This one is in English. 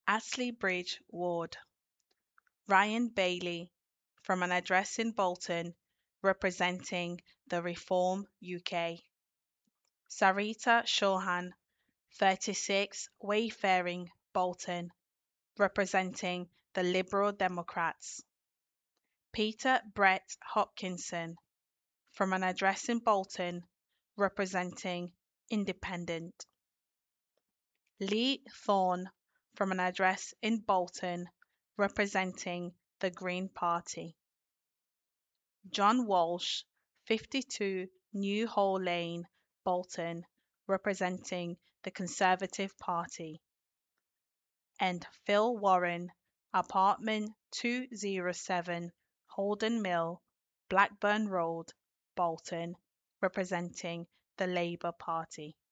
Astley Bridge Ward. Ryan Bailey, from an address in Bolton, representing the Reform UK. Sarita Chauhan, 36, Wayfaring, Bolton, representing the Liberal Democrats. Peter Brett Hopkinson, from an address in Bolton, representing Independent. Lee Thorne, from an address in Bolton, representing the Green Party. John Walsh, 52, New Hall Lane, Bolton, representing the Conservative Party. And Phil Warren, apartment 207, Holden Mill, Blackburn Road, Bolton, representing the Labour Party.